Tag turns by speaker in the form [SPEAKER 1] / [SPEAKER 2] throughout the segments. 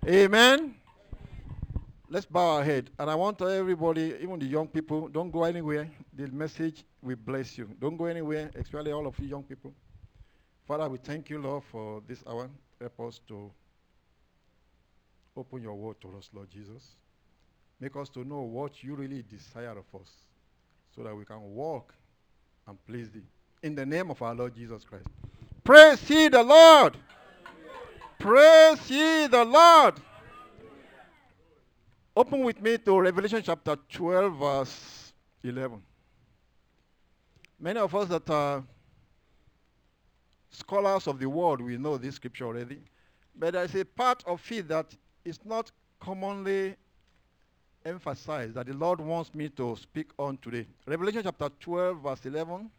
[SPEAKER 1] Amen. Let's bow our head. And I want everybody, even the young people, don't go anywhere. The message will bless you. Don't go anywhere, especially all of you young people. Father, we thank you, Lord, for this hour. Help us to open your word to us, Lord Jesus. Make us to know what you really desire of us so that we can walk and please thee. In the name of our Lord Jesus Christ. Praise ye the Lord. Praise ye the Lord. Open with me to Revelation chapter 12, verse 11. Many of us that are scholars of the word, we know this scripture already. But there is a part of it that is not commonly emphasized that the Lord wants me to speak on today. Revelation chapter 12, verse 11.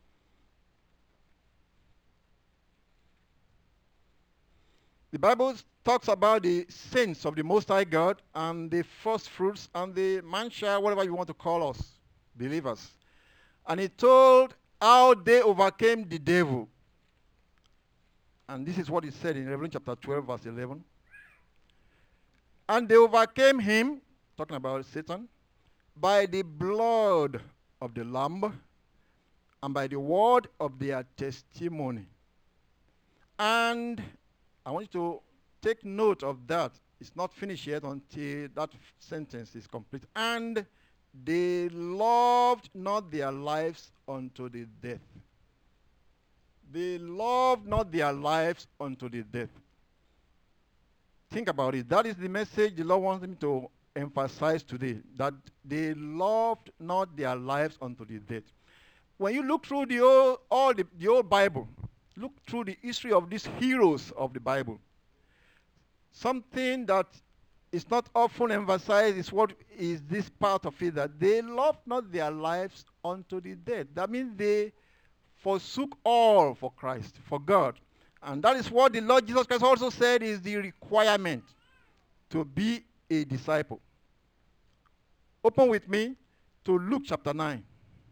[SPEAKER 1] The Bible talks about the saints of the Most High God and the first fruits and the mancha, whatever you want to call us, believers. And he told how they overcame the devil. And this is what he said in Revelation chapter 12, verse 11. And they overcame him, talking about Satan, by the blood of the Lamb and by the word of their testimony. And I want you to take note of that. It's not finished yet until that sentence is complete. And they loved not their lives unto the death. They loved not their lives unto the death. Think about it. That is the message the Lord wants me to emphasize today. That they loved not their lives unto the death. When you look through the old Bible, look through the history of these heroes of the Bible, something that is not often emphasized is what is this part of it, that they loved not their lives unto the death. That means they forsook all for Christ, for God. And that is what the Lord Jesus Christ also said is the requirement to be a disciple. Open with me to Luke chapter 9.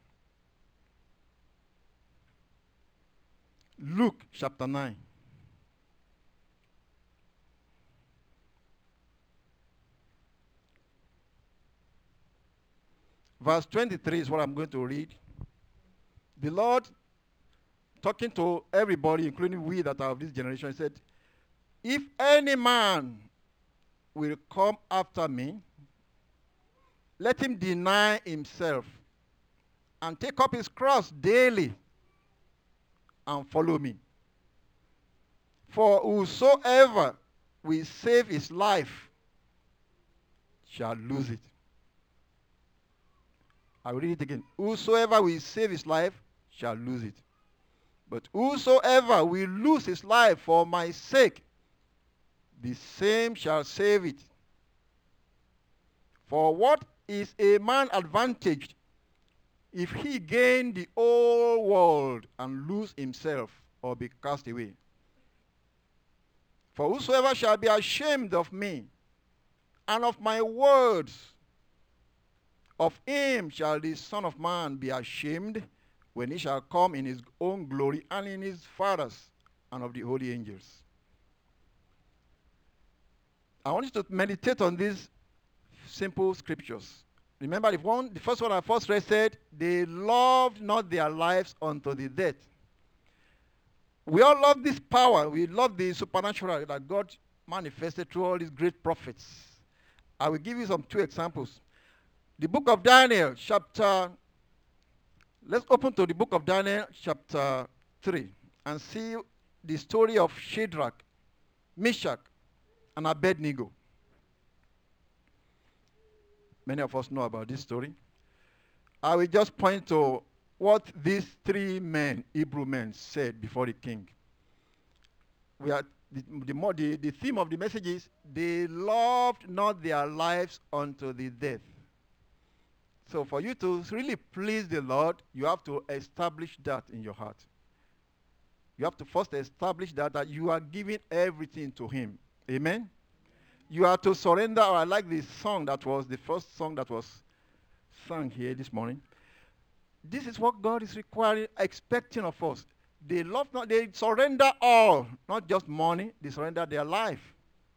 [SPEAKER 1] Luke chapter 9. Verse 23 is what I'm going to read. The Lord, talking to everybody, including we that are of this generation, said, if any man will come after me, let him deny himself and take up his cross daily and follow me. For whosoever will save his life shall lose it. I will read it again. Whosoever will save his life shall lose it. But whosoever will lose his life for my sake, the same shall save it. For what is a man advantaged if he gain the whole world and lose himself or be cast away? For whosoever shall be ashamed of me and of my words, of him shall the Son of Man be ashamed when he shall come in his own glory and in his Father's and of the holy angels. I want you to meditate on these simple scriptures. Remember, the first one I first read said, they loved not their lives unto the death. We all love this power. We love the supernatural that God manifested through all these great prophets. I will give you some two examples. The book of Daniel, let's open to the book of Daniel, chapter 3, and see the story of Shadrach, Meshach, and Abednego. Many of us know about this story. I will just point to what these three men, Hebrew men, said before the king. The theme of the message is, they loved not their lives unto the death. So for you to really please the Lord, you have to establish that in your heart. You have to first establish that you are giving everything to him. Amen? You are to surrender. I like this song that was the first song that was sung here this morning. This is what God is requiring, expecting of us. They surrender all, not just money, they surrender their life.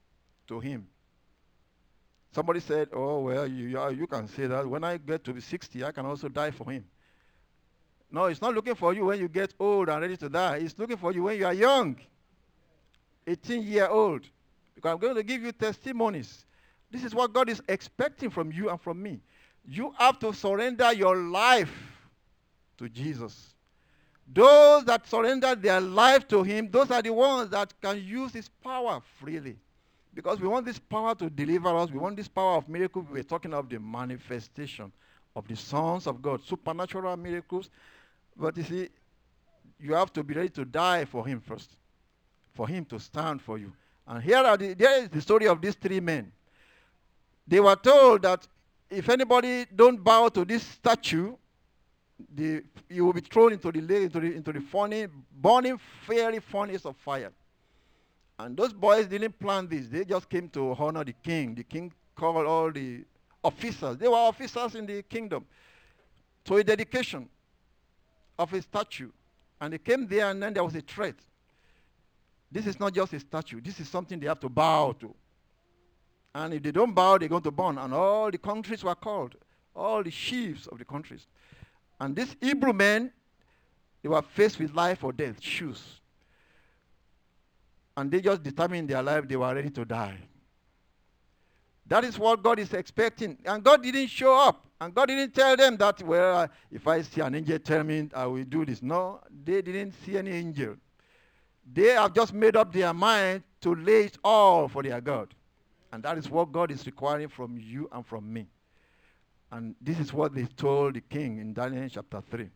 [SPEAKER 1] to him. Somebody said, oh, well, you can say that. When I get to be 60, I can also die for him. No, it's not looking for you when you get old and ready to die. It's looking for you when you are young, 18-year-old. Because I'm going to give you testimonies. This is what God is expecting from you and from me. You have to surrender your life to Jesus. Those that surrender their life to him, those are the ones that can use his power freely. Because we want this power to deliver us. We want this power of miracles. We're talking of the manifestation of the sons of God, supernatural miracles. But you see, you have to be ready to die for him first, for him to stand for you. And there is the story of these three men. They were told that if anybody don't bow to this statue, you will be thrown into the lake, into the burning fiery furnace of fire. And those boys didn't plan this. They just came to honor the king. The king called all the officers. They were officers in the kingdom. To a dedication of a statue. And they came there, and then there was a threat. This is not just a statue. This is something they have to bow to. And if they don't bow, they're going to burn. And all the countries were called. All the chiefs of the countries. And these Hebrew men, they were faced with life or death, choose. And they just determined their life, they were ready to die. That is what God is expecting. And God didn't show up. And God didn't tell them that, well, if I see an angel tell me I will do this. No, they didn't see any angel. They have just made up their mind to lay it all for their God. And that is what God is requiring from you and from me. And this is what they told the king in Daniel chapter 3.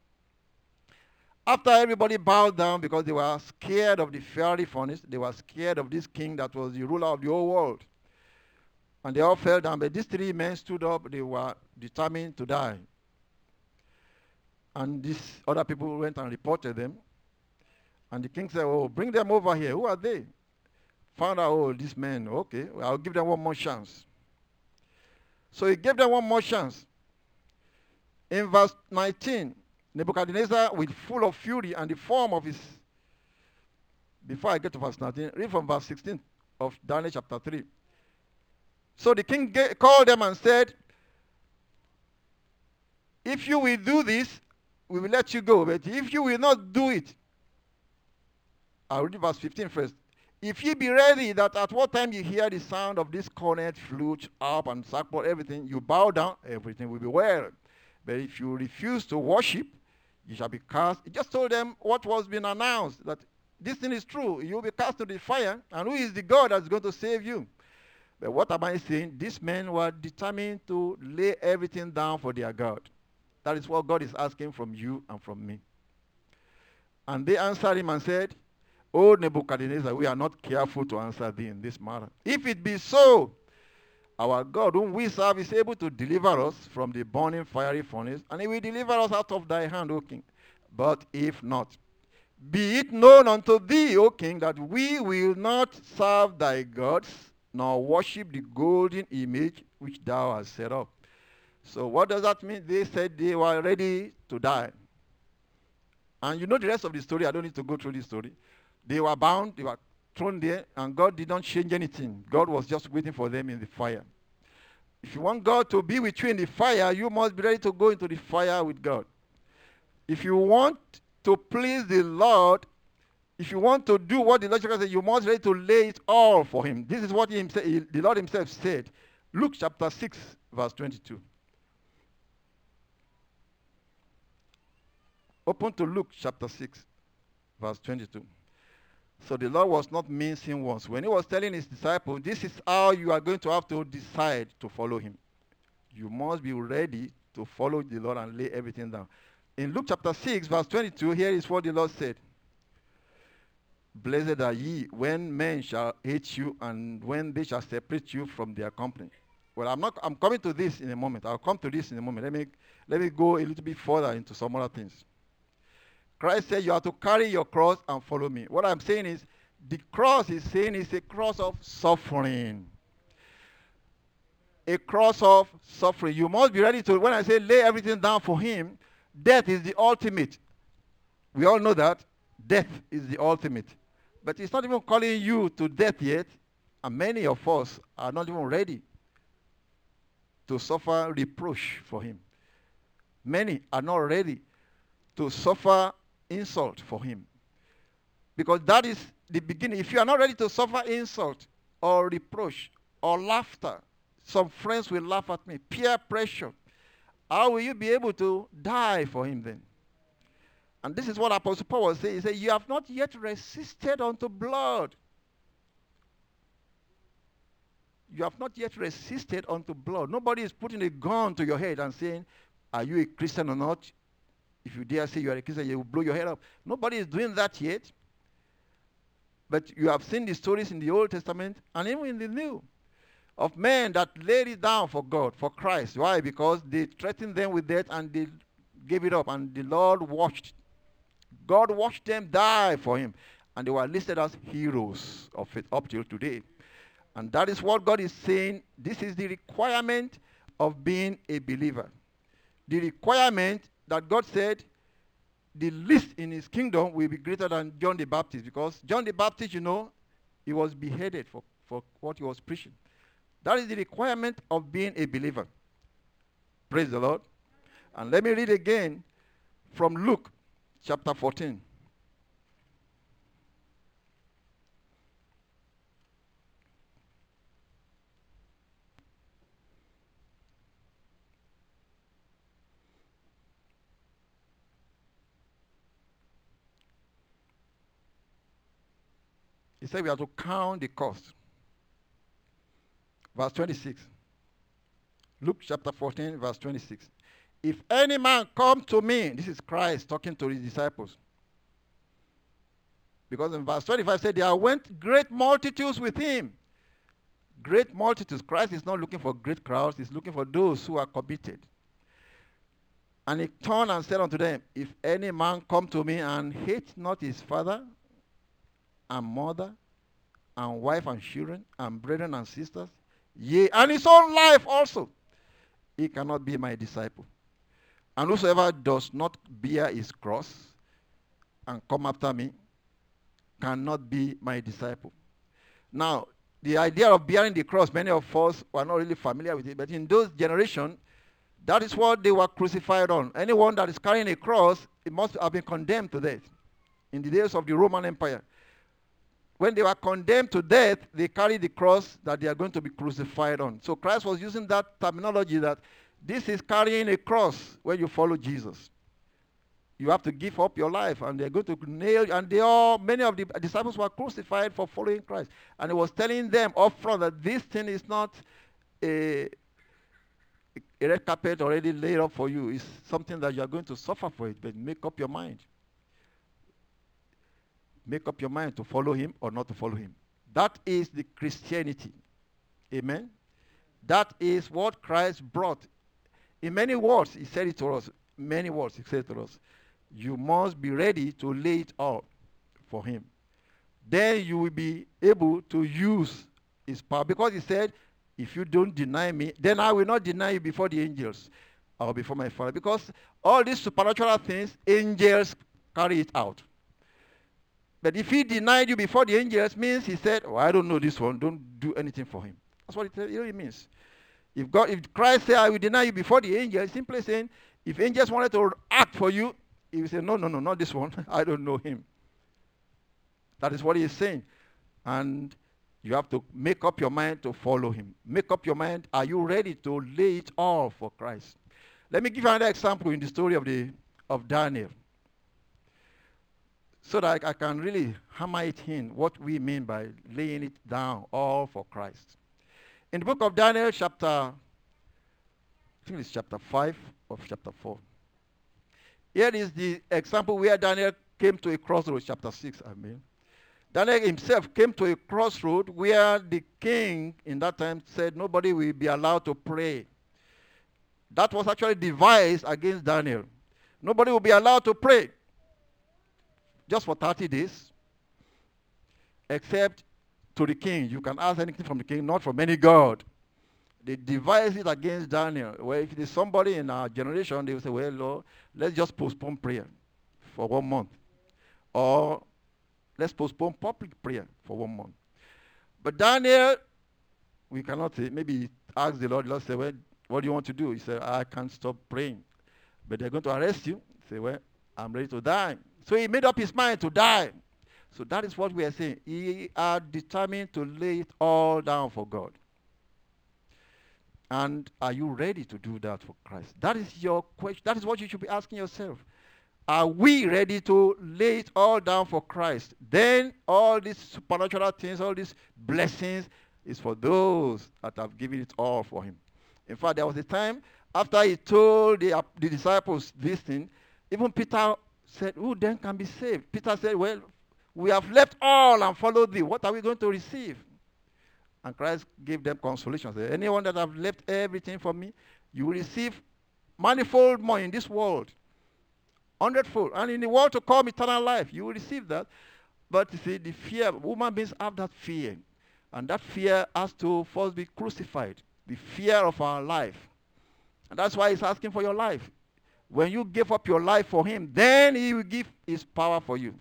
[SPEAKER 1] After everybody bowed down because they were scared of the fiery furnace, they were scared of this king that was the ruler of the whole world. And they all fell down, but these three men stood up, they were determined to die. And these other people went and reported them. And the king said, oh, bring them over here. Who are they? Found out, oh, these men, okay, well, I'll give them one more chance. So he gave them one more chance. In verse 19, Nebuchadnezzar, with full of fury and the form of his... Before I get to verse 19, read from verse 16 of Daniel chapter 3. So the king called them and said, if you will do this, we will let you go. But if you will not do it, I'll read verse 15 first. If ye be ready that at what time you hear the sound of this cornet, flute, harp, and sackbut, everything, you bow down, everything will be well. But if you refuse to worship, you shall be cast. He just told them what was being announced, that this thing is true. You will be cast to the fire, and who is the God that's going to save you? But what am I saying? These men were determined to lay everything down for their God. That is what God is asking from you and from me. And they answered him and said, O Nebuchadnezzar, we are not careful to answer thee in this matter. If it be so, our God whom we serve is able to deliver us from the burning fiery furnace, and he will deliver us out of thy hand, O king. But if not, be it known unto thee, O king, that we will not serve thy gods, nor worship the golden image which thou hast set up. So what does that mean? They said they were ready to die. And you know the rest of the story. I don't need to go through this story. They were bound, they were thrown there, and God did not change anything. God was just waiting for them in the fire. If you want God to be with you in the fire, you must be ready to go into the fire with God. If you want to please the Lord, if you want to do what the Lord said, you must be ready to lay it all for him. This is what the Lord himself said. Luke chapter 6, verse 22. Open to Luke chapter 6, verse 22. So the Lord was not mincing words. When he was telling his disciples, this is how you are going to have to decide to follow him. You must be ready to follow the Lord and lay everything down. In Luke chapter 6, verse 22, here is what the Lord said. Blessed are ye when men shall hate you and when they shall separate you from their company. Well, I'm coming to this in a moment. I'll come to this in a moment. Let me go a little bit further into some other things. Christ said you have to carry your cross and follow me. What I'm saying is, the cross he's saying is a cross of suffering. A cross of suffering. You must be ready to, when I say lay everything down for him, death is the ultimate. We all know that. Death is the ultimate. But he's not even calling you to death yet. And many of us are not even ready to suffer reproach for him. Many are not ready to suffer insult for him. Because that is the beginning. If you are not ready to suffer insult or reproach or laughter, some friends will laugh at me, peer pressure, how will you be able to die for him then? And this is what Apostle Paul was saying. He said, you have not yet resisted unto blood. You have not yet resisted unto blood. Nobody is putting a gun to your head and saying, are you a Christian or not? If you dare say you are a Christian, you will blow your head up. Nobody is doing that yet. But you have seen the stories in the Old Testament and even in the New of men that laid it down for God, for Christ. Why? Because they threatened them with death and they gave it up, and the Lord watched. God watched them die for him, and they were listed as heroes of it up till today. And that is what God is saying. This is the requirement of being a believer. The requirement that God said the least in his kingdom will be greater than John the Baptist, because John the Baptist, he was beheaded for what he was preaching. That is the requirement of being a believer. Praise the Lord. And let me read again from Luke chapter 14. He said we have to count the cost. Verse 26. Luke chapter 14, verse 26. If any man come to me, this is Christ talking to his disciples. Because in verse 25 said, there went great multitudes with him. Great multitudes. Christ is not looking for great crowds. He's looking for those who are committed. And he turned and said unto them, if any man come to me and hate not his father and mother and wife and children and brethren and sisters, yea, and his own life also, he cannot be my disciple. And whosoever does not bear his cross and come after me cannot be my disciple. Now, the idea of bearing the cross, many of us were not really familiar with it, but in those generations, that is what they were crucified on. Anyone that is carrying a cross, it must have been condemned to death. In the days of the Roman Empire, when they were condemned to death, they carried the cross that they are going to be crucified on. So Christ was using that terminology that this is carrying a cross when you follow Jesus. You have to give up your life, and they're going to nail, and many of the disciples were crucified for following Christ. And he was telling them up front that this thing is not a red carpet already laid up for you. It's something that you are going to suffer for it, but make up your mind. Make up your mind to follow him or not to follow him. That is the Christianity. Amen? That is what Christ brought. In many words, he said it to us. Many words he said to us. You must be ready to lay it all for him. Then you will be able to use his power. Because he said, if you don't deny me, then I will not deny you before the angels or before my Father. Because all these supernatural things, angels carry it out. But if he denied you before the angels, means he said, I don't know this one, don't do anything for him. That's what it means. If Christ said, I will deny you before the angels, simply saying, if angels wanted to act for you, he will say, no, not this one. I don't know him. That is what he is saying. And you have to make up your mind to follow him. Make up your mind, are you ready to lay it all for Christ? Let me give you another example in the story of Daniel, so that I can really hammer it in what we mean by laying it down all for Christ. In the book of Daniel, I think it's chapter 5 or chapter 4. Here is the example where Daniel came to a crossroads, chapter 6, Daniel himself came to a crossroad where the king in that time said nobody will be allowed to pray. That was actually devised against Daniel. Nobody will be allowed to pray just for 30 days, except to the king. You can ask anything from the king, not from any god. They devised it against Daniel. Well, if there's somebody in our generation, they will say, well, Lord, let's just postpone prayer for 1 month. Or let's postpone public prayer for 1 month. But Daniel, we cannot say, maybe he asked the Lord said, well, what do you want to do? He said, I can't stop praying. But they're going to arrest you. He said, well, I'm ready to die. So he made up his mind to die. So that is what we are saying. He are determined to lay it all down for God. And are you ready to do that for Christ? That is your question. That is what you should be asking yourself. Are we ready to lay it all down for Christ? Then all these supernatural things, all these blessings is for those that have given it all for him. In fact, there was a time after he told the disciples this thing, even Peter said, who then can be saved? Peter said, well, we have left all and followed thee. What are we going to receive? And Christ gave them consolation. Said, anyone that have left everything for me, you will receive manifold more in this world. 100-fold. And in the world to come eternal life, you will receive that. But you see, the fear, human beings have that fear. And that fear has to first be crucified. The fear of our life. And that's why he's asking for your life. When you give up your life for him, then he will give his power for you.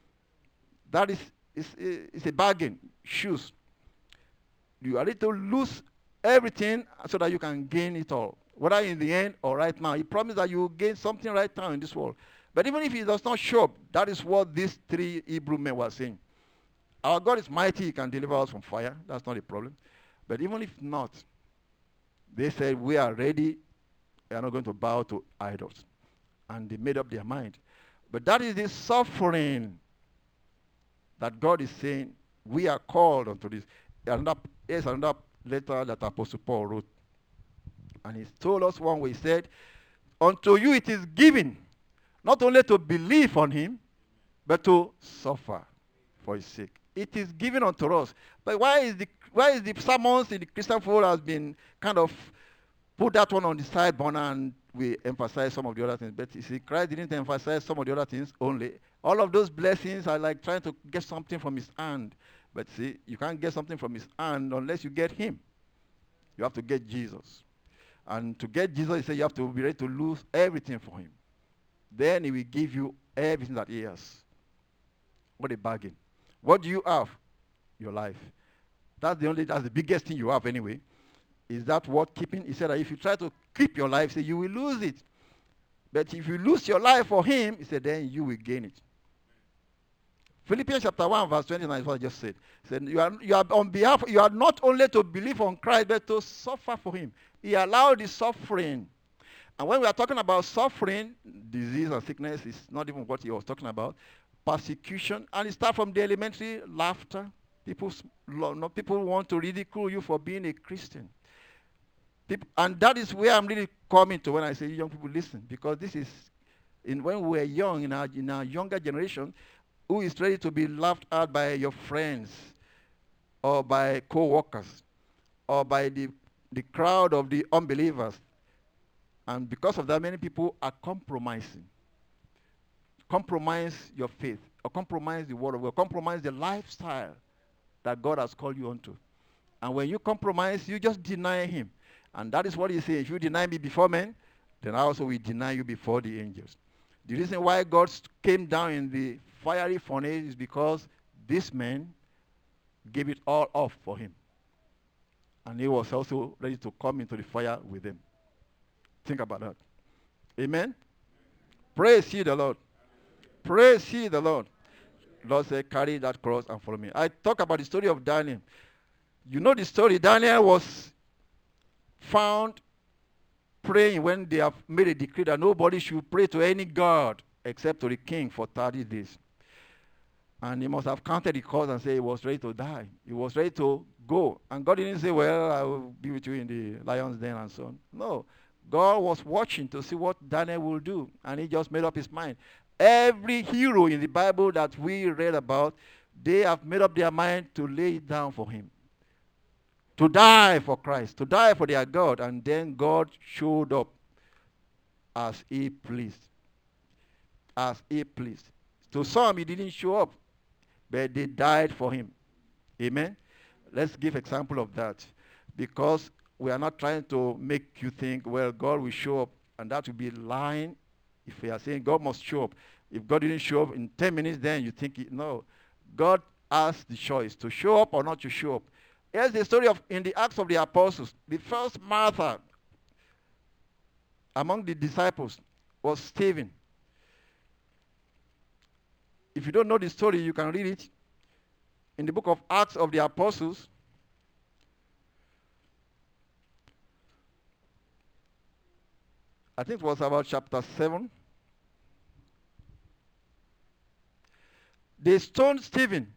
[SPEAKER 1] That is a bargain. Shoes. You are ready to lose everything so that you can gain it all. Whether in the end or right now. He promised that you will gain something right now in this world. But even if he does not show up, that is what these three Hebrew men were saying. Our God is mighty. He can deliver us from fire. That's not a problem. But even if not, they said, we are ready. We are not going to bow to idols. And they made up their mind. But that is the suffering that God is saying, we are called unto this. Here's another letter that Apostle Paul wrote. And he told us one way, he said, unto you it is given, not only to believe on him, but to suffer for his sake. It is given unto us. But why is the sermons in the Christian fold has been kind of put that one on the side burner and we emphasize some of the other things? But you see, Christ didn't emphasize some of the other things only. All of those blessings are like trying to get something from his hand. But see, you can't get something from his hand unless you get him. You have to get Jesus. And to get Jesus, he said you have to be ready to lose everything for him. Then he will give you everything that he has. What a bargain. What do you have? Your life. That's the biggest thing you have anyway. Is that worth keeping? He said that if you try to keep your life, he said, you will lose it. But if you lose your life for him, he said, then you will gain it. Philippians chapter 1, verse 29 is what I just said. He said, you are not only to believe on Christ, but to suffer for him. He allowed the suffering. And when we are talking about suffering, disease and sickness is not even what he was talking about. Persecution, and it starts from the elementary laughter. People want to ridicule you for being a Christian. And that is where I'm really coming to when I say young people listen, because this is when we were young, in our younger generation, who is ready to be laughed at by your friends or by co-workers or by the crowd of the unbelievers. And because of that, many people are compromising. Compromise your faith, or compromise the word of God, compromise the lifestyle that God has called you onto. And when you compromise, you just deny him. And that is what he says. If you deny me before men, then I also will deny you before the angels. The reason why God came down in the fiery furnace is because this man gave it all up for him. And he was also ready to come into the fire with them. Think about that. Amen? Praise ye the Lord. Praise ye the Lord. Lord said, carry that cross and follow me. I talk about the story of Daniel. You know the story. Daniel was found praying when they have made a decree that nobody should pray to any god except to the king for 30 days. And he must have counted the cost and say he was ready to die. He was ready to go. And God didn't say, well, I will be with you in the lion's den and so on. No. God was watching to see what Daniel will do. And he just made up his mind. Every hero in the Bible that we read about, they have made up their mind to lay it down for him. To die for Christ. To die for their God. And then God showed up as he pleased. As he pleased. To some, he didn't show up. But they died for him. Amen? Let's give example of that. Because we are not trying to make you think, well, God will show up. And that will be lying. If we are saying God must show up. If God didn't show up in 10 minutes, then you think, no. God has the choice to show up or not to show up. Here's the story of in the Acts of the Apostles. The first martyr among the disciples was Stephen. If you don't know the story, you can read it in the book of Acts of the Apostles. I think it was about chapter 7. They stoned Stephen.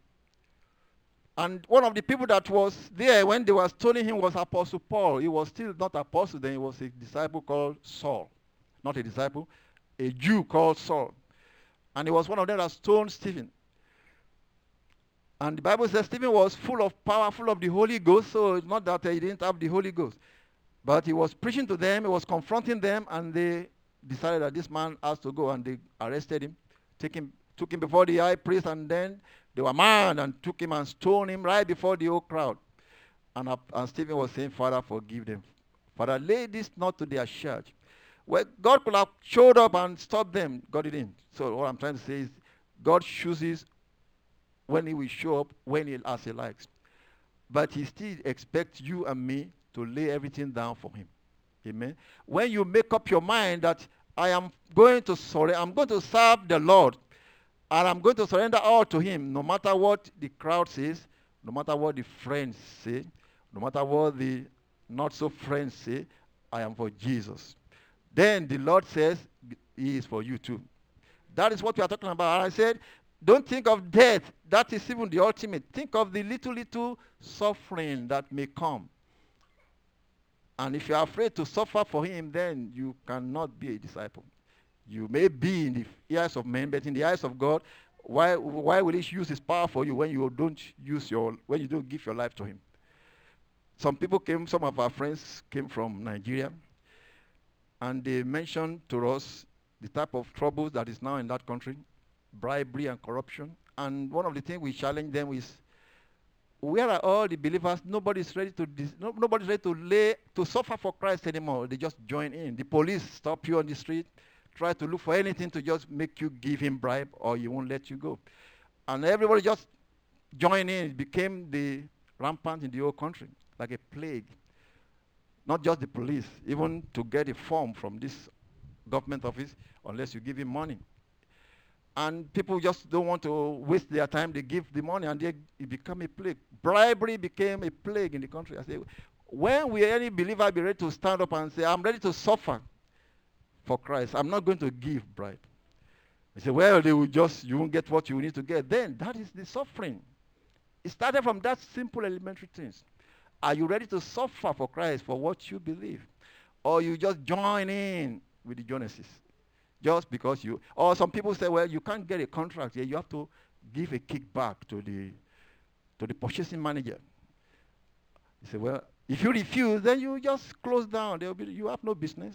[SPEAKER 1] And one of the people that was there when they were stoning him was Apostle Paul. He was still not apostle then. He was a disciple called Saul. Not a disciple, a Jew called Saul. And he was one of them that stoned Stephen. And the Bible says Stephen was full of power, full of the Holy Ghost. So it's not that he didn't have the Holy Ghost. But he was preaching to them, he was confronting them, and they decided that this man has to go, and they arrested him, took him before the high priest, and then they were mad and took him and stoned him right before the whole crowd. And Stephen was saying, Father, forgive them. Father, lay this not to their charge. Well, God could have showed up and stopped them. God didn't. So what I'm trying to say is God chooses when he will show up, as he likes. But he still expects you and me to lay everything down for him. Amen. When you make up your mind that I am going to I'm going to serve the Lord, and I'm going to surrender all to him, no matter what the crowd says, no matter what the friends say, no matter what the not so friends say, I am for Jesus. Then the Lord says he is for you too. That is what we are talking about. And I said, don't think of death. That is even the ultimate. Think of the little suffering that may come. And if you are afraid to suffer for him, then you cannot be a disciple. You may be in the eyes of men, but in the eyes of God, why will he use his power for you when you don't give your life to him? Some of our friends came from Nigeria, and they mentioned to us the type of troubles that is now in that country, bribery and corruption. And one of the things we challenge them is, where are all the believers? Nobody's ready to suffer for Christ anymore. They just join in. The police stop you on the street, try to look for anything to just make you give him bribe, or he won't let you go. And everybody just joined in. It became the rampant in the whole country, like a plague. Not just the police, even to get a form from this government office, unless you give him money. And people just don't want to waste their time. They give the money, and it become a plague. Bribery became a plague in the country. I say, when will any believer be ready to stand up and say, I'm ready to suffer for Christ. I'm not going to give bribe. They say, well, you won't get what you need to get. Then that is the suffering. It started from that simple elementary things. Are you ready to suffer for Christ for what you believe? Or you just join in with the Joneses? Just because or some people say, well, you can't get a contract here. You have to give a kickback to the purchasing manager. You say, well, if you refuse, then you just close down. You have no business.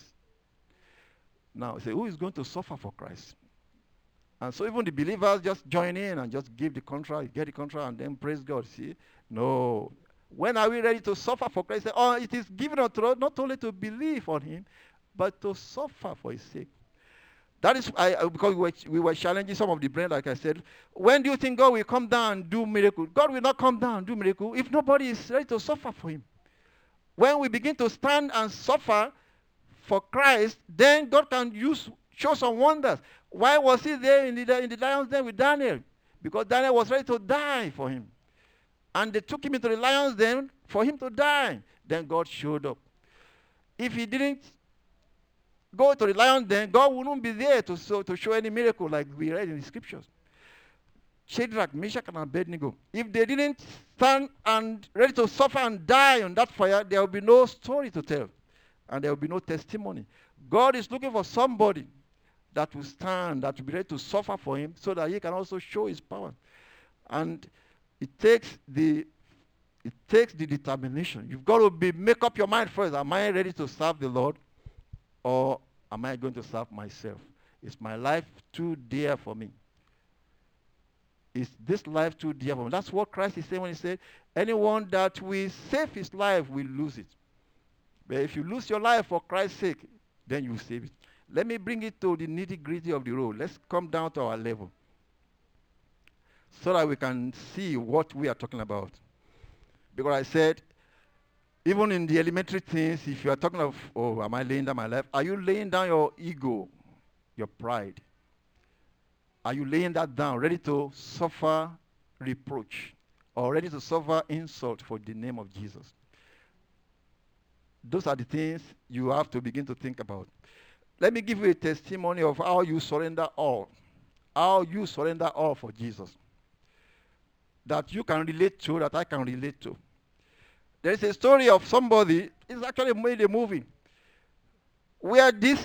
[SPEAKER 1] Now, say, who is going to suffer for Christ? And so even the believers just join in and just give the contract, get the contract, and then praise God. See? No. When are we ready to suffer for Christ? Say, it is given unto us not only to believe on him, but to suffer for his sake. That is because we were challenging some of the brain, like I said. When do you think God will come down and do miracle? God will not come down and do miracle if nobody is ready to suffer for him. When we begin to stand and suffer for Christ, then God can show some wonders. Why was he there in the lion's den with Daniel? Because Daniel was ready to die for him. And they took him into the lion's den for him to die. Then God showed up. If he didn't go to the lion's den, God wouldn't be there to show any miracle like we read in the scriptures. Shadrach, Meshach, and Abednego, if they didn't stand and ready to suffer and die on that fire, there will be no story to tell. And there will be no testimony. God is looking for somebody that will stand, that will be ready to suffer for him, so that he can also show his power. And it takes the determination. You've got to make up your mind first. Am I ready to serve the Lord? Or am I going to serve myself? Is my life too dear for me? Is this life too dear for me? That's what Christ is saying when he said, anyone that will save his life will lose it. But if you lose your life for Christ's sake, then you will save it. Let me bring it to the nitty-gritty of the road. Let's come down to our level so that we can see what we are talking about. Because I said, even in the elementary things, if you are talking of, oh, am I laying down my life? Are you laying down your ego, your pride? Are you laying that down, ready to suffer reproach or ready to suffer insult for the name of Jesus? Those are the things you have to begin to think about. Let me give you a testimony of how you surrender all. How you surrender all for Jesus. That you can relate to, that I can relate to. There is a story of somebody, it's actually made a movie, where this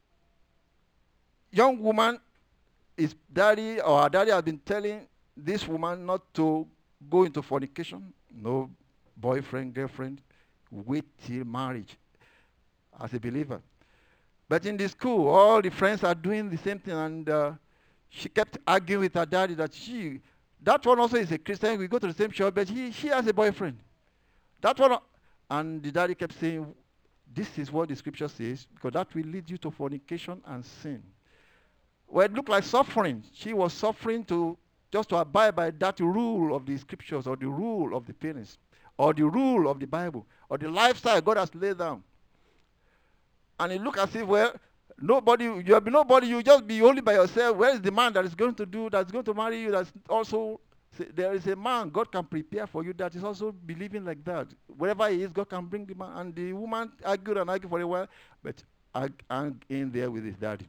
[SPEAKER 1] young woman, his daddy or her daddy has been telling this woman not to go into fornication, no boyfriend, girlfriend, wait till marriage as a believer. But in the school, all the friends are doing the same thing, and she kept arguing with her daddy that that one also is a Christian, we go to the same church, but she has a boyfriend. That one, and the daddy kept saying, this is what the scripture says, because that will lead you to fornication and sin. Well, it looked like suffering. She was suffering just to abide by that rule of the scriptures, or the rule of the parents, or the rule of the Bible, or the lifestyle God has laid down. And it looked as if, well, you'll be nobody, you'll just be only by yourself. Where is the man that is going to marry you, that's also, there is a man God can prepare for you that is also believing like that. Wherever he is, God can bring the man. And the woman argued and argued for a while, but hung in there with his daddy.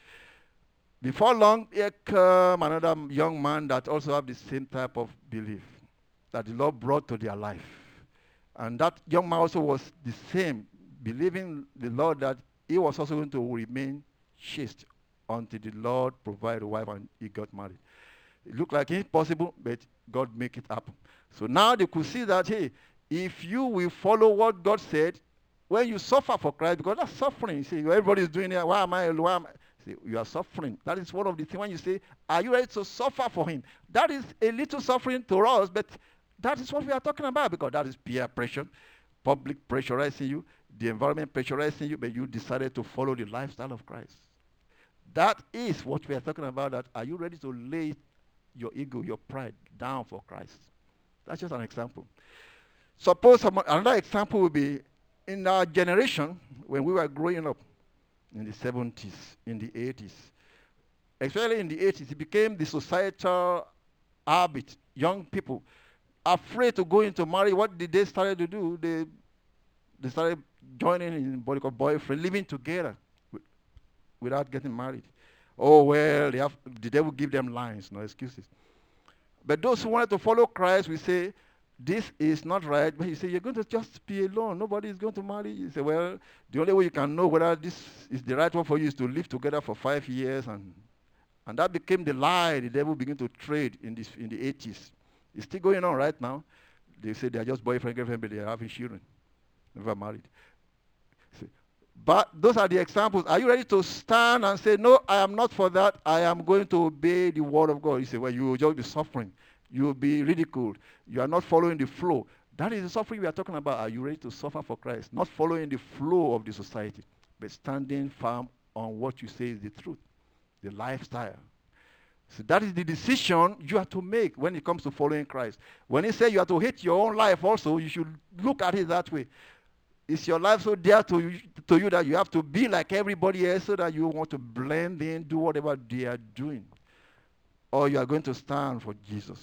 [SPEAKER 1] Before long, here came another young man that also have the same type of belief that the Lord brought to their life. And that young man also was the same, believing the Lord that he was also going to remain chaste until the Lord provided a wife and he got married. It looked like impossible, but God make it happen. So now they could see that, hey, if you will follow what God said, when you suffer for Christ, because that's suffering. You see, everybody is doing it. Why am I? See, you are suffering. That is one of the things when you say, are you ready to suffer for him? That is a little suffering to us, but that is what we are talking about, because that is peer pressure, public pressurizing you, the environment pressurizing you, but you decided to follow the lifestyle of Christ. That is what we are talking about. That are you ready to lay your ego, your pride down for Christ? That's just an example. Suppose another example would be in our generation when we were growing up in the 70s, in the 80s. Especially in the 80s, it became the societal habit. Young people afraid to go into marriage. What did they start to do? They started joining in body called boyfriend, living together without getting married. Oh, well, the devil give them lines, no excuses. But those who wanted to follow Christ, we say, this is not right. But he said, you're going to just be alone. Nobody is going to marry you. He said, well, the only way you can know whether this is the right one for you is to live together for 5 years. And that became the lie the devil began to trade in the 80s. It's still going on right now. They say they are just boyfriend, girlfriend, but they are having children. Never married. But those are the examples. Are you ready to stand and say, no, I am not for that. I am going to obey the word of God. You say, well, you will just be suffering. You will be ridiculed. You are not following the flow. That is the suffering we are talking about. Are you ready to suffer for Christ? Not following the flow of the society, but standing firm on what you say is the truth, the lifestyle. So that is the decision you have to make when it comes to following Christ. When he says you have to hate your own life also, you should look at it that way. Is your life so dear to you that you have to be like everybody else so that you want to blend in, do whatever they are doing? Or you are going to stand for Jesus?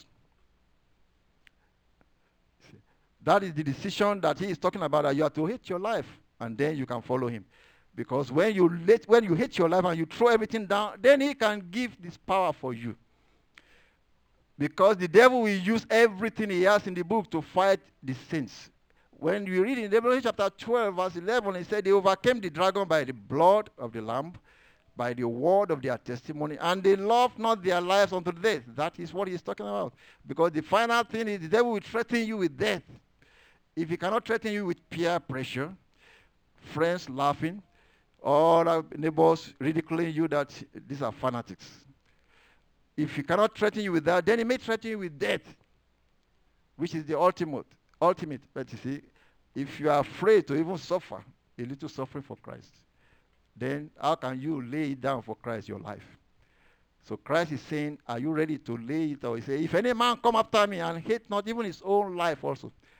[SPEAKER 1] See, that is the decision that he is talking about, that you have to hate your life, and then you can follow him. Because when you hate your life and you throw everything down, then he can give this power for you. Because the devil will use everything he has in the book to fight the saints. When you read in Revelation chapter 12, verse 11, it said they overcame the dragon by the blood of the Lamb, by the word of their testimony, and they loved not their lives unto death. That is what he's talking about. Because the final thing is the devil will threaten you with death. If he cannot threaten you with peer pressure, friends laughing, or neighbors ridiculing you that these are fanatics. If he cannot threaten you with that, then he may threaten you with death, which is the ultimate. But you see, if you are afraid to even suffer a little suffering for Christ, then how can you lay it down for Christ, your life? So Christ is saying, are you ready to lay it? Or he says, if any man come after me and hate not even his own life also,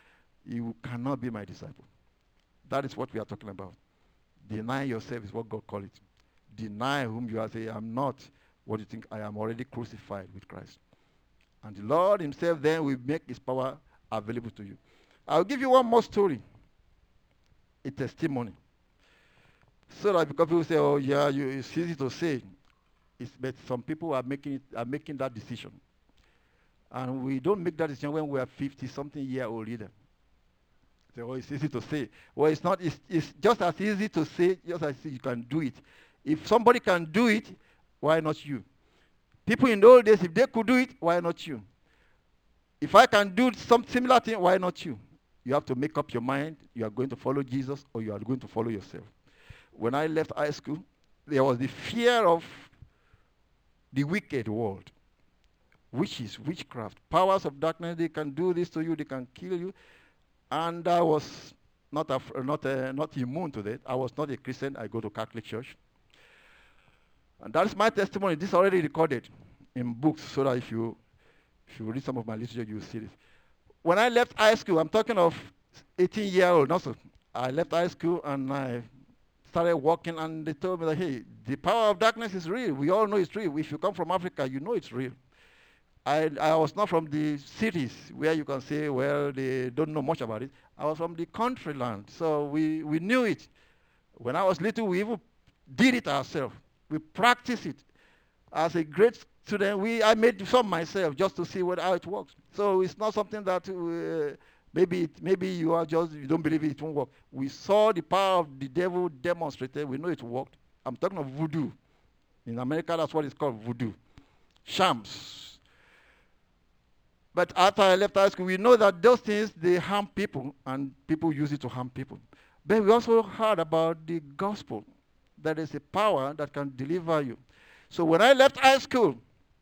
[SPEAKER 1] you cannot be my disciple. That is what we are talking about. Deny yourself is what God calls it. Deny whom you are, saying, I'm not what you think I am, already crucified with Christ. And the Lord himself then will make his power available to you. I'll give you one more story, a testimony. So that because people say, oh yeah, it's easy to say, but some people are making that decision. And we don't make that decision when we are 50-something year old either. Say, oh, it's easy to say. Well, it's not. It's just as easy to say, just as you can do it. If somebody can do it, why not you? People in the old days, if they could do it, why not you? If I can do some similar thing, why not you? You have to make up your mind. You are going to follow Jesus or you are going to follow yourself. When I left high school, there was the fear of the wicked world. Witches, witchcraft, powers of darkness, they can do this to you, they can kill you. And I was not immune to that. I was not a Christian. I go to Catholic Church. And that is my testimony. This is already recorded in books, so that if you read some of my literature, you will see this. When I left high school, I'm talking of 18-year-old also. I left high school and I started walking, and they told me that, hey, the power of darkness is real. We all know it's real. If you come from Africa, you know it's real. I was not from the cities where you can say, well, they don't know much about it. I was from the country land, so we knew it. When I was little, we even did it ourselves. We practiced it. As a great student, I made some myself just to see how it works. So it's not something that maybe you don't believe it won't work. We saw the power of the devil demonstrated. We know it worked. I'm talking of voodoo. In America, that's what it's called, voodoo. Shams. But after I left high school, we know that those things, they harm people, and people use it to harm people. But we also heard about the gospel. There is a power that can deliver you. So when I left high school,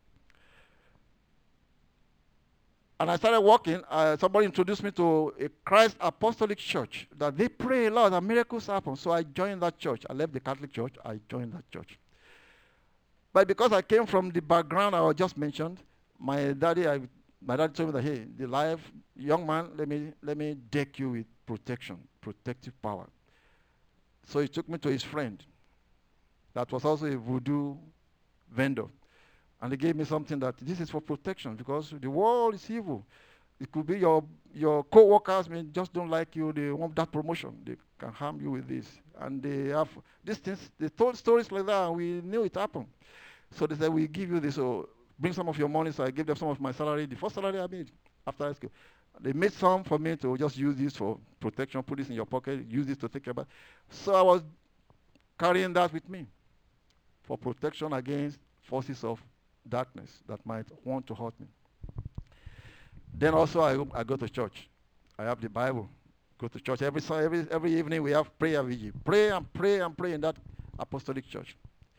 [SPEAKER 1] and I started walking, somebody introduced me to a Christ Apostolic Church, that they pray a lot and miracles happen. So I joined that church. I left the Catholic Church. I joined that church. But because I came from the background I just mentioned, my daddy told me that, hey, young man, let me deck you with protection, protective power. So he took me to his friend that was also a voodoo vendor. And he gave me something that this is for protection, because the world is evil. It could be your co-workers just don't like you, they want that promotion. They can harm you with this. And they have these things, they told stories like that, and we knew it happened. So they said, we give you this, so bring some of your money. So I gave them some of my salary, the first salary I made after high school. They made some for me to just use this for protection, put this in your pocket, use this to take care of it. So I was carrying that with me for protection against forces of darkness that might want to hurt me. Then also I go to church. I have the Bible. Go to church every evening. We have prayer vigil. Pray and pray and pray in that apostolic church.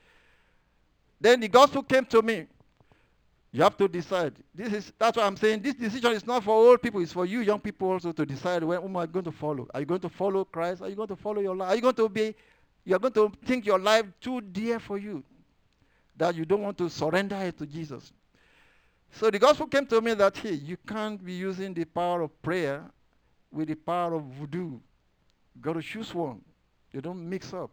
[SPEAKER 1] Then the gospel came to me. You have to decide. That's what I'm saying. This decision is not for old people. It's for you young people also to decide whom are you going to follow. Are you going to follow Christ? Are you going to follow your life? You are going to think your life too dear for you, that you don't want to surrender it to Jesus. So the gospel came to me that, hey, you can't be using the power of prayer with the power of voodoo. You got to choose one. You don't mix up.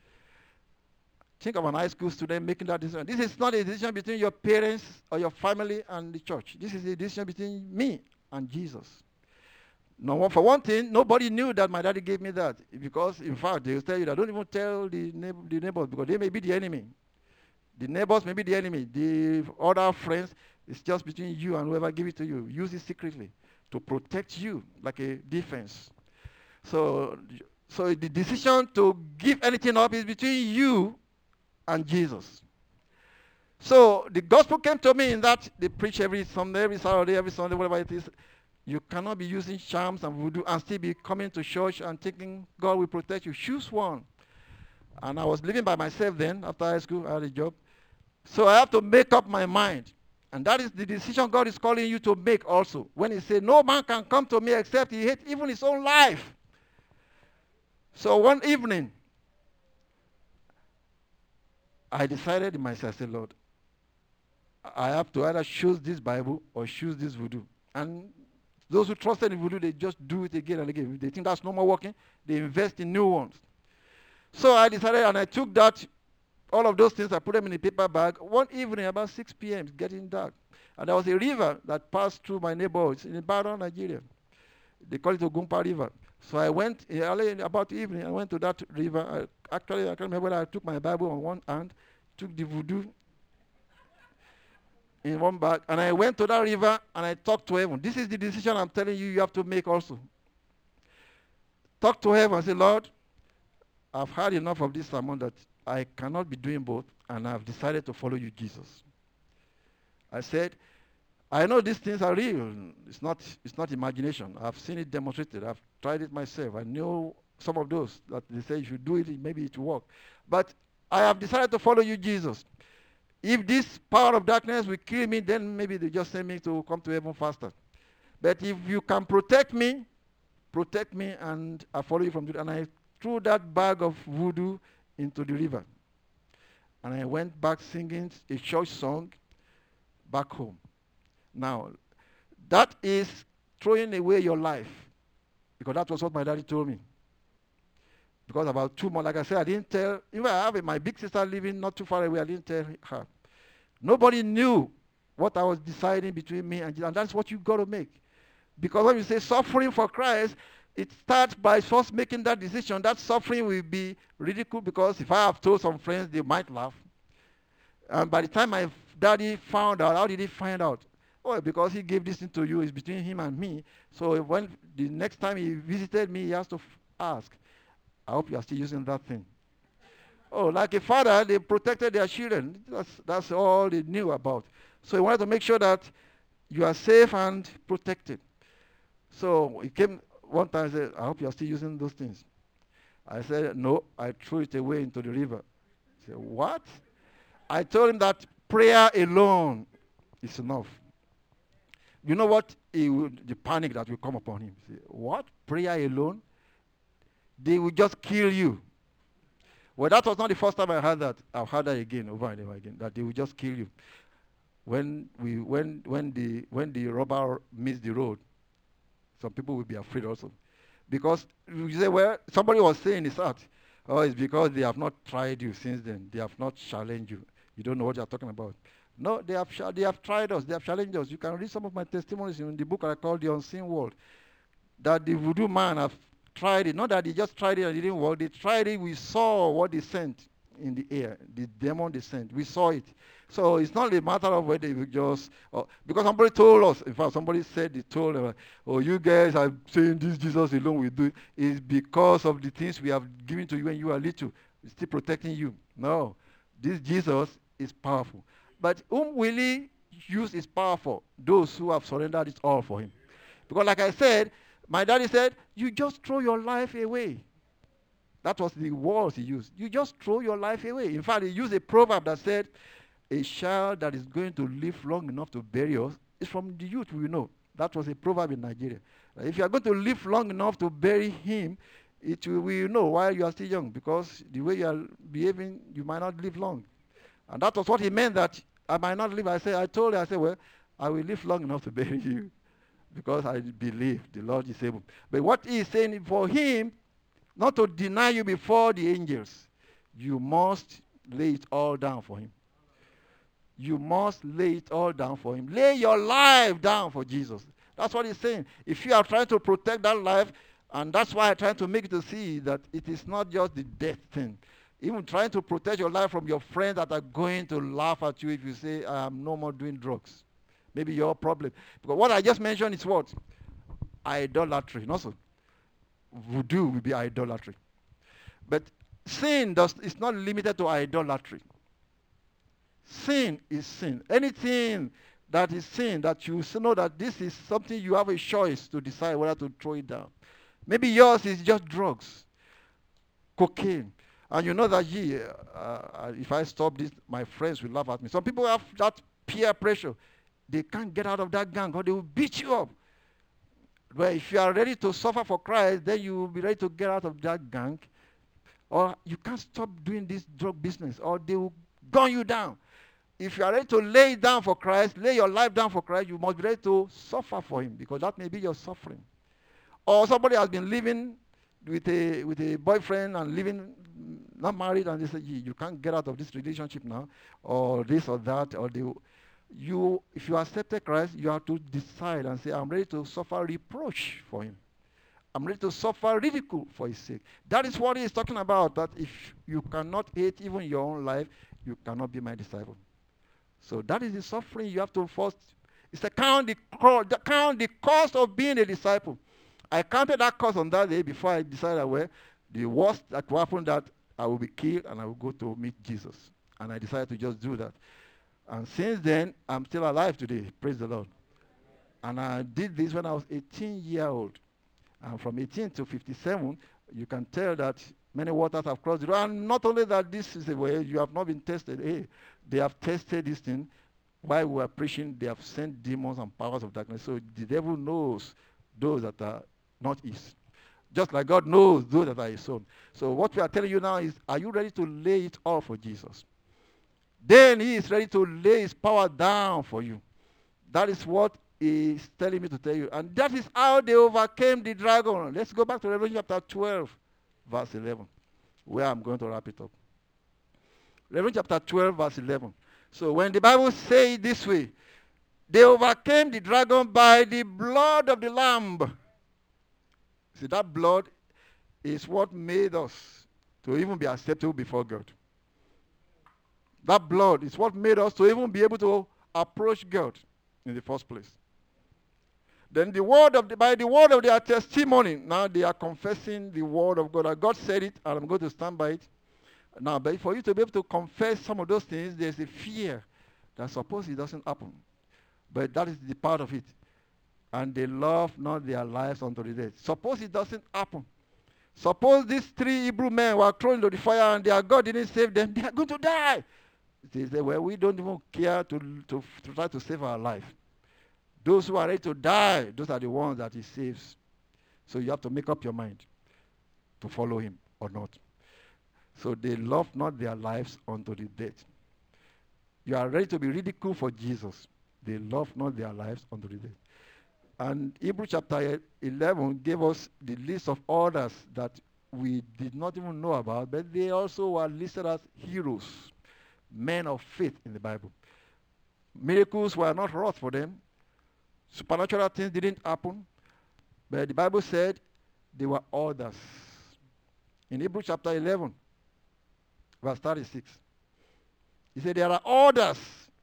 [SPEAKER 1] Think of an high school student making that decision. This is not a decision between your parents or your family and the church. This is a decision between me and Jesus. No, for one thing, nobody knew that my daddy gave me that, because, in fact, they will tell you that don't even tell the neighbors, because they may be the enemy. The neighbors may be the enemy. The other friends, it's just between you and whoever gave it to you. Use it secretly to protect you like a defense. So the decision to give anything up is between you and Jesus. So the gospel came to me in that they preach every Sunday, every Saturday, every Sunday, whatever it is. You cannot be using charms and voodoo and still be coming to church and thinking God will protect you. Choose one. And I was living by myself then. After high school, I had a job. So I have to make up my mind. And that is the decision God is calling you to make also. When he said, no man can come to me except he hate even his own life. So one evening, I decided in myself, I said, Lord, I have to either choose this Bible or choose this voodoo. And Those who trusted in voodoo, they just do it again and again. If they think that's no more working, they invest in new ones. So I decided, and I took that, all of those things, I put them in a paper bag. One evening, about 6 p.m., it's getting dark. And there was a river that passed through my neighborhood in Ibadan, Nigeria. They call it Ogumpa River. So I went, early about evening, I went to that river. I can't remember whether I took my Bible on one hand, took the voodoo in one bag, and I went to that river and I talked to heaven. This is the decision I'm telling you have to make also. Talk to heaven and say, Lord, I've had enough of this sermon that I cannot be doing both, and I've decided to follow you, Jesus. I said, I know these things are real. It's not imagination. I've seen it demonstrated. I've tried it myself. I know some of those that they say you should do it, maybe it will work. But I have decided to follow you, Jesus. If this power of darkness will kill me, then maybe they just send me to come to heaven faster. But if you can protect me, and I follow you from there. And I threw that bag of voodoo into the river. And I went back singing a church song back home. Now, that is throwing away your life. Because that was what my daddy told me. Because about 2 months, like I said, I didn't tell, even I have my big sister living not too far away, I didn't tell her. Nobody knew what I was deciding between me and Jesus. And that's what you got to make. Because when you say suffering for Christ, it starts by first making that decision. That suffering will be ridiculed because if I have told some friends, they might laugh. And by the time my daddy found out, how did he find out? Oh, because he gave this thing to you, it's between him and me. So when the next time he visited me, he has to ask, I hope you are still using that thing. Oh, like a father, they protected their children. That's all they knew about. So he wanted to make sure that you are safe and protected. So he came one time and said, I hope you are still using those things. I said, no, I threw it away into the river. He said, what? I told him that prayer alone is enough. You know what? The panic that will come upon him. Say, what? Prayer alone? They will just kill you. Well, that was not the first time I heard that. I've heard that again, over and over again, that they will just kill you. When the robber meets the road, some people will be afraid also. Because you say, well, somebody was saying in his heart, oh, it's because they have not tried you since then. They have not challenged you. You don't know what you're talking about. No, they have tried us. They have challenged us. You can read some of my testimonies in the book I call The Unseen World. That the voodoo man have tried it. Not that they just tried it and it didn't work. They tried it. We saw what they sent in the air. The demon they sent. We saw it. So it's not a matter of whether you just... because somebody told us. In fact, somebody said, they told them, oh, you guys are saying this Jesus alone will do it. It's because of the things we have given to you when you are little. It's still protecting you. No. This Jesus is powerful. But whom will he use his power for? Those who have surrendered it all for him. Because like I said, my daddy said, you just throw your life away. That was the words he used. You just throw your life away. In fact, he used a proverb that said, a child that is going to live long enough to bury us is from the youth we know. That was a proverb in Nigeria. If you are going to live long enough to bury him, we know while you are still young, because the way you are behaving, you might not live long. And that was what he meant, that I might not live. I told her, well, I will live long enough to bury you because I believe the Lord is able. But what he is saying, for him not to deny you before the angels, you must lay it all down for him. You must lay it all down for him. Lay your life down for Jesus. That's what he's saying. If you are trying to protect that life, and that's why I'm trying to make you to see that it is not just the death thing. Even trying to protect your life from your friends that are going to laugh at you if you say, I am no more doing drugs. Maybe your problem. Because what I just mentioned is what? Idolatry. Not so. Voodoo will be idolatry. But sin is not limited to idolatry. Sin is sin. Anything that is sin, that you know that this is something you have a choice to decide whether to throw it down. Maybe yours is just drugs, cocaine. And you know that, if I stop this, my friends will laugh at me. Some people have that peer pressure. They can't get out of that gang or they will beat you up. But if you are ready to suffer for Christ, then you will be ready to get out of that gang. Or you can't stop doing this drug business, or they will gun you down. if you are ready to lay it down for Christ, lay your life down for Christ, you must be ready to suffer for him, because that may be your suffering. Or somebody has been living with a boyfriend and living not married, and they say, you can't get out of this relationship now, or this or that, or if you accepted Christ, you have to decide and say, I'm ready to suffer reproach for him. I'm ready to suffer ridicule for his sake. That is what he is talking about, that if you cannot hate even your own life, you cannot be my disciple. So that is the suffering you have to first. It's to count the cost of being a disciple. I counted that cost on that day before I decided, well, the worst that will happen, that I will be killed and I will go to meet Jesus. And I decided to just do that. And since then, I'm still alive today. Praise the Lord. And I did this when I was 18 years old. And from 18 to 57, you can tell that many waters have crossed the road. And not only that, this is a way you have not been tested. Hey, they have tested this thing. While we were preaching, they have sent demons and powers of darkness. So the devil knows those that are not his. Just like God knows those that are his own. So what we are telling you now is, are you ready to lay it all for Jesus? Then he is ready to lay his power down for you. That is what he is telling me to tell you. And that is how they overcame the dragon. Let's go back to Revelation chapter 12, verse 11, where I'm going to wrap it up. Revelation chapter 12, verse 11. So when the Bible says it this way, they overcame the dragon by the blood of the Lamb. See, that blood is what made us to even be acceptable before God. That blood is what made us to even be able to approach God in the first place. Then by the word of their testimony, now they are confessing the word of God. God said it, and I'm going to stand by it. Now, but for you to be able to confess some of those things, there's a fear that suppose it doesn't happen. But that is the part of it. And they love not their lives unto the death. Suppose it doesn't happen. Suppose these 3 Hebrew men were thrown into the fire and their God didn't save them, they are going to die. They say, well, we don't even care to try to save our life. Those who are ready to die, those are the ones that he saves. So you have to make up your mind to follow him or not. So they love not their lives unto the death. You are ready to be ridiculed for Jesus. They love not their lives unto the death. And Hebrews chapter 11 gave us the list of others that we did not even know about, but they also were listed as heroes, men of faith in the Bible. Miracles were not wrought for them. Supernatural things didn't happen. But the Bible said they were others. In Hebrews chapter 11, verse 36, he said there are others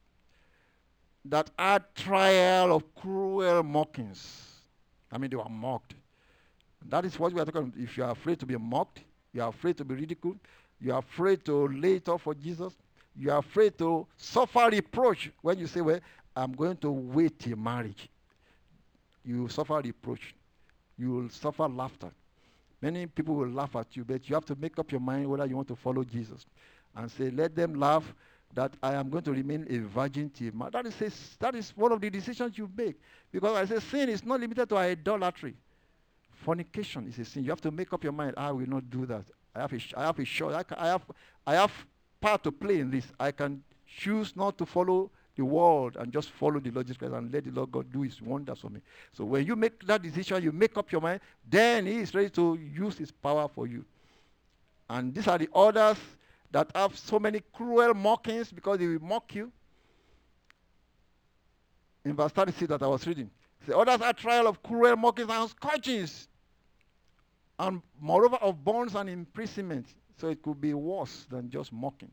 [SPEAKER 1] that had trial of cruel mockings. I mean, they were mocked. That is what we are talking about. If you are afraid to be mocked, you are afraid to be ridiculed, you are afraid to lay it off for Jesus, you are afraid to suffer reproach when you say, well, I'm going to wait till marriage. You will suffer reproach. You will suffer laughter. Many people will laugh at you, but you have to make up your mind whether you want to follow Jesus. And say, let them laugh that I am going to remain a virgin till marriage. That is one of the decisions you make. Because I say sin is not limited to idolatry. Fornication is a sin. You have to make up your mind, I will not do that. I have a shot. I have part to play in this. I can choose not to follow the world and just follow the Lord Jesus Christ and let the Lord God do his wonders for me. So when you make that decision, you make up your mind, then he is ready to use his power for you. And these are the others that have so many cruel mockings because they will mock you. In verse 36 that I was reading, the others are trial of cruel mockings and scourgings, and moreover of bonds and imprisonment. So it could be worse than just mocking.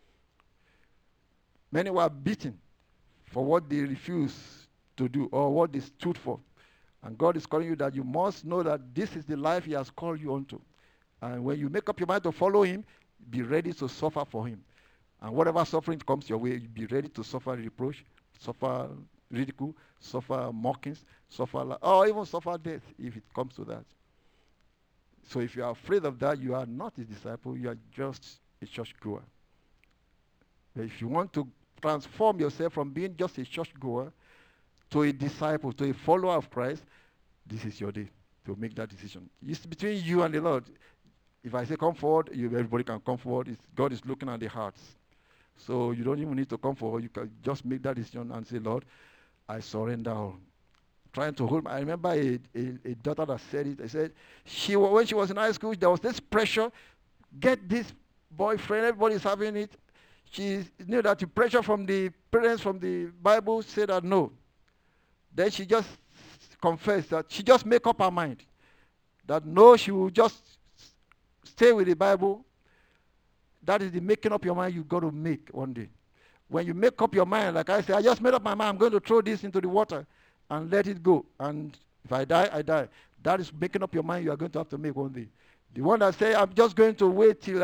[SPEAKER 1] Many were beaten for what they refused to do or what they stood for. And God is calling you that you must know that this is the life he has called you unto. And when you make up your mind to follow him, be ready to suffer for him. And whatever suffering comes your way, be ready to suffer reproach, suffer ridicule, suffer mockings, or even suffer death if it comes to that. So if you are afraid of that, you are not his disciple, you are just a churchgoer. But if you want to transform yourself from being just a churchgoer to a disciple, to a follower of Christ, this is your day to make that decision. It's between you and the Lord. If I say come forward, everybody can come forward. God is looking at the hearts. So you don't even need to come forward. You can just make that decision and say, Lord, I surrender all. Trying to hold. I remember a daughter that said it. I said, when she was in high school, there was this pressure. Get this boyfriend. Everybody's having it. She knew that the pressure from the parents, from the Bible, said that no. Then she just confessed that she just make up her mind that no, she will just stay with the Bible. That is the making up your mind you got to make one day. When you make up your mind, like I said, I just made up my mind, I'm going to throw this into the water and let it go. And if I die, I die. That is making up your mind you are going to have to make one day. The one that say, I'm just going to wait till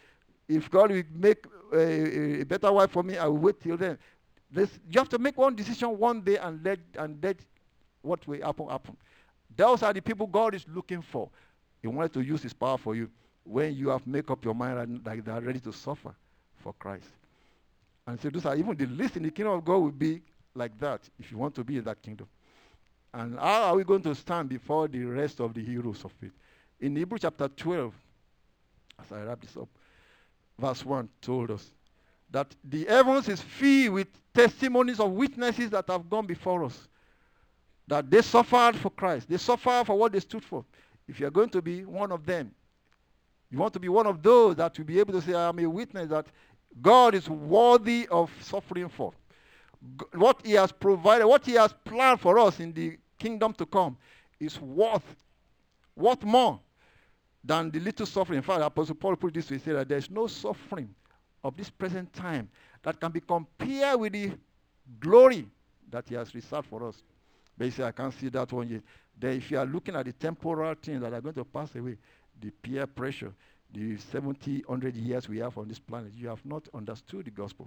[SPEAKER 1] if God will make a better wife for me, I will wait till then. You have to make one decision one day and let what will happen. Those are the people God is looking for. He wanted to use his power for you when you have made up your mind and like they are ready to suffer for Christ. And so those are even the least in the kingdom of God will be like that if you want to be in that kingdom. And how are we going to stand before the rest of the heroes of it? In Hebrews chapter 12, as I wrap this up, verse 1 told us that the heavens is filled with testimonies of witnesses that have gone before us. That they suffered for Christ. They suffered for what they stood for. If you're going to be one of them, you want to be one of those that will be able to say, I am a witness that God is worthy of suffering for. What he has provided, what he has planned for us in the kingdom to come is worth more than the little suffering. In fact, Apostle Paul put it this way, he said that there's no suffering of this present time that can be compared with the glory that he has reserved for us. But he said, I can't see that one yet. Then if you are looking at the temporal things that are going to pass away, the peer pressure, the 70, 100 years we have on this planet, you have not understood the gospel.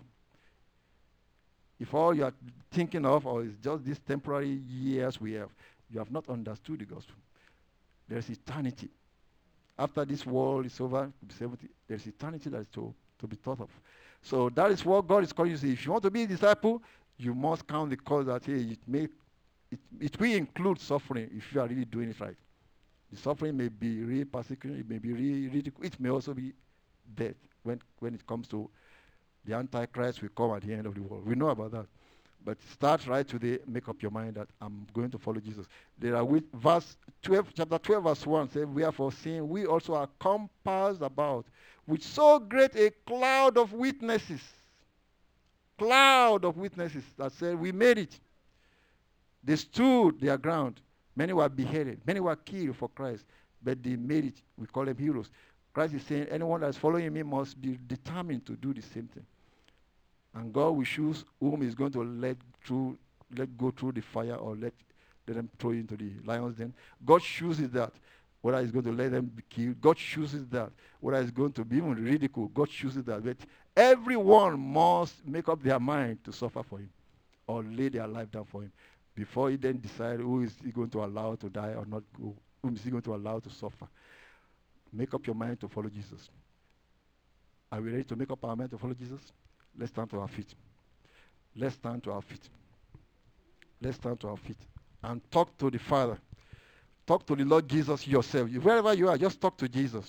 [SPEAKER 1] If all you are thinking of or is just these temporary years we have, you have not understood the gospel. There's eternity. After this world is over, there's eternity that is to be thought of. So that is what God is calling you to say. If you want to be a disciple, you must count the cost that it will include suffering if you are really doing it right. The suffering may be real persecution, it may be real ridicule, it may also be death when it comes to the Antichrist will come at the end of the world. We know about that. But start right today, make up your mind that I'm going to follow Jesus. There are chapter 12, verse 1 says, wherefore seeing we also are compassed about with so great a cloud of witnesses that said, we made it. They stood their ground. Many were beheaded. Many were killed for Christ. But they made it. We call them heroes. Christ is saying anyone that's following me must be determined to do the same thing. And God will choose whom he's going to let go through the fire or let them throw into the lion's den. God chooses that. Whether he's going to let them be killed, God chooses that. Whether he's going to be even ridiculed, God chooses that. But everyone must make up their mind to suffer for him or lay their life down for him before he then decide who is he going to allow to die or not, whom is he going to allow to suffer. Make up your mind to follow Jesus. Are we ready to make up our mind to follow Jesus? Let's stand to our feet. Let's stand to our feet. Let's stand to our feet and talk to the Father. Talk to the Lord Jesus yourself. Wherever you are, just talk to Jesus.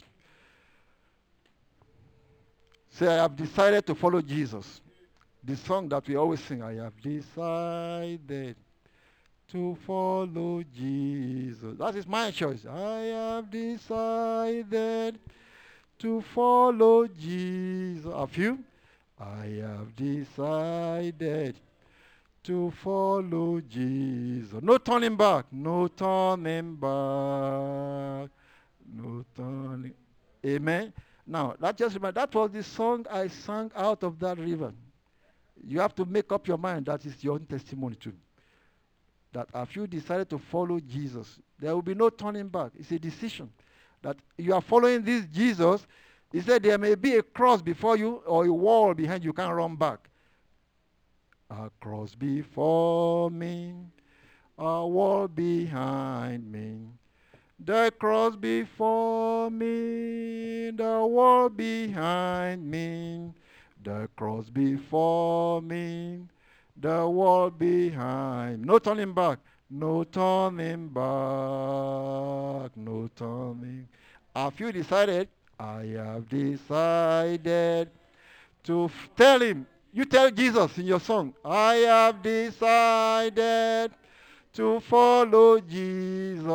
[SPEAKER 1] Say, I have decided to follow Jesus. The song that we always sing, I have decided to follow Jesus. That is my choice. I have decided to follow Jesus. Have you? I have decided to follow Jesus. No turning back. No turning back. No turning. Amen. Now, that was the song I sang out of that river. You have to make up your mind. That is your own testimony too. That if you decided to follow Jesus, there will be no turning back. It's a decision. That you are following this Jesus. He said there may be a cross before you or a wall behind you. You can't run back. A cross before me, a wall behind me. The cross before me, the wall behind me. The cross before me, the wall behind. No turning back. No turning back. No turning. Have you decided? I have decided tell him. You tell Jesus in your song, I have decided to follow Jesus.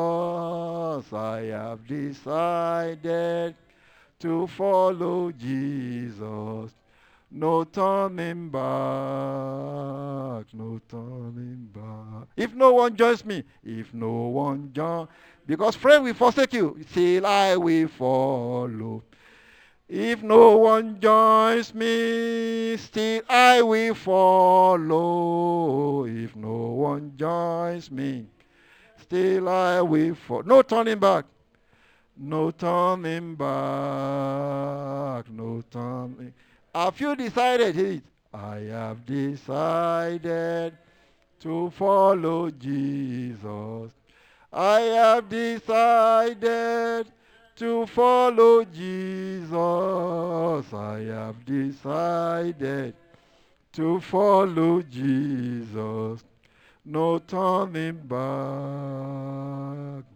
[SPEAKER 1] I have decided to follow Jesus. No turning back, no turning back. If no one joins me, if no one joins, because friend will forsake you, still I will follow. If no one joins me, still I will follow. If no one joins me, still I will follow. No turning back. No turning back. No turning. Have you decided it? I have decided to follow Jesus. I have decided to follow Jesus. I have decided to follow Jesus. No turning back.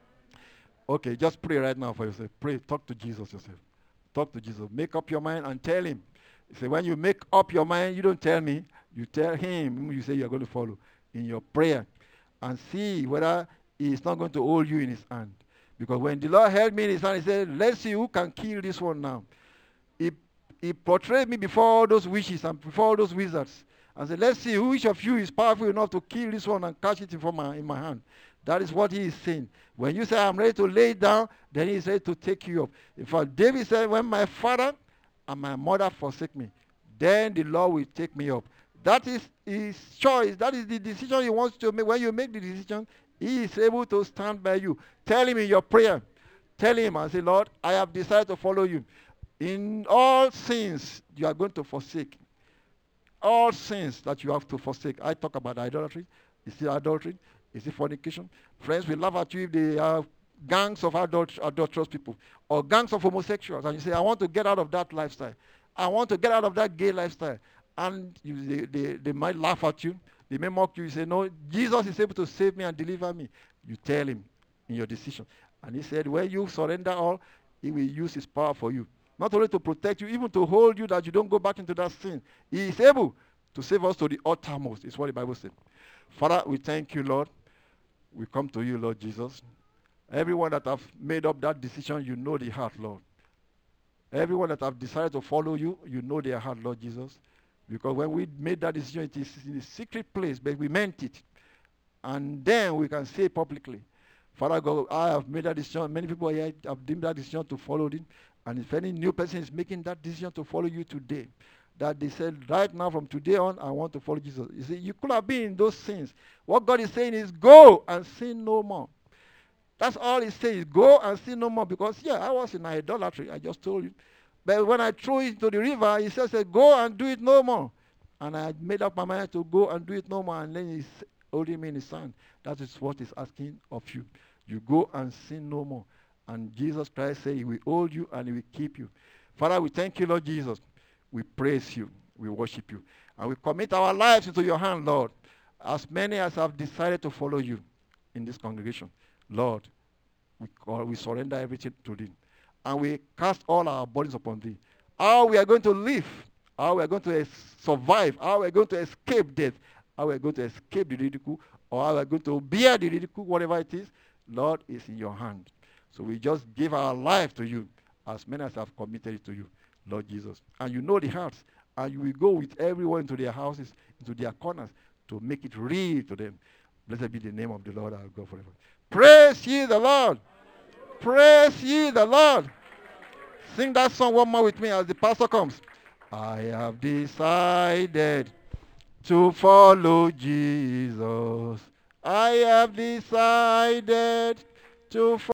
[SPEAKER 1] Okay, just pray right now for yourself. Pray, talk to Jesus yourself. Talk to Jesus. Make up your mind and tell him. See, when you make up your mind, you don't tell me. You tell him whom you say you're going to follow in your prayer. And see whether he is not going to hold you in his hand. Because when the Lord held me in his hand, he said, let's see who can kill this one now. He, he portrayed me before all those witches and before all those wizards. And said, let's see which of you is powerful enough to kill this one and catch it in my hand. That is what he is saying. When you say, I'm ready to lay it down, then he is ready to take you up. In fact, David said, when my father and my mother forsake me, then the Lord will take me up. That is his choice. That is the decision he wants to make. When you make the decision, he is able to stand by you. Tell him in your prayer. Tell him and say, Lord, I have decided to follow you. In all sins, you are going to forsake. All sins that you have to forsake. I talk about idolatry. Is it adultery? Is it fornication? Friends will laugh at you if they are gangs of adulterous people or gangs of homosexuals. And you say, I want to get out of that lifestyle. I want to get out of that gay lifestyle. And they might laugh at you. They may mock you. You say, no, Jesus is able to save me and deliver me. You tell him in your decision. And he said, when you surrender all, he will use his power for you. Not only to protect you, even to hold you that you don't go back into that sin. He is able to save us to the uttermost, is what the Bible said. Father, we thank you, Lord. We come to you, Lord Jesus. Everyone that have made up that decision, you know the heart, Lord. Everyone that have decided to follow you, you know their heart, Lord Jesus. Because when we made that decision, it is in a secret place, but we meant it. And then we can say publicly, Father God, I have made that decision. Many people here have made that decision to follow him. And if any new person is making that decision to follow you today, that they said, right now, from today on, I want to follow Jesus. You see, you could have been in those sins. What God is saying is, go and sin no more. That's all he's saying, is go and sin no more. Because, yeah, I was in idolatry, I just told you. But when I threw it into the river, he said, go and do it no more. And I made up my mind to go and do it no more. And then he's holding me in his hand. That is what he's asking of you. You go and sin no more. And Jesus Christ said he will hold you and he will keep you. Father, we thank you, Lord Jesus. We praise you. We worship you. And we commit our lives into your hand, Lord. As many as have decided to follow you in this congregation, Lord, we surrender everything to thee. And we cast all our burdens upon thee. How we are going to live, how we are going to survive, how we are going to escape death, how we are going to escape the ridicule, or how we are going to bear the ridicule, whatever it is, Lord, is in your hand. So we just give our life to you, as many as have committed it to you, Lord Jesus. And you know the hearts, and you will go with everyone into their houses, into their corners, to make it real to them. Blessed be the name of the Lord our God forever. Praise ye the Lord. Praise ye the Lord. Sing that song one more with me as the pastor comes. I have decided to follow Jesus. I have decided to follow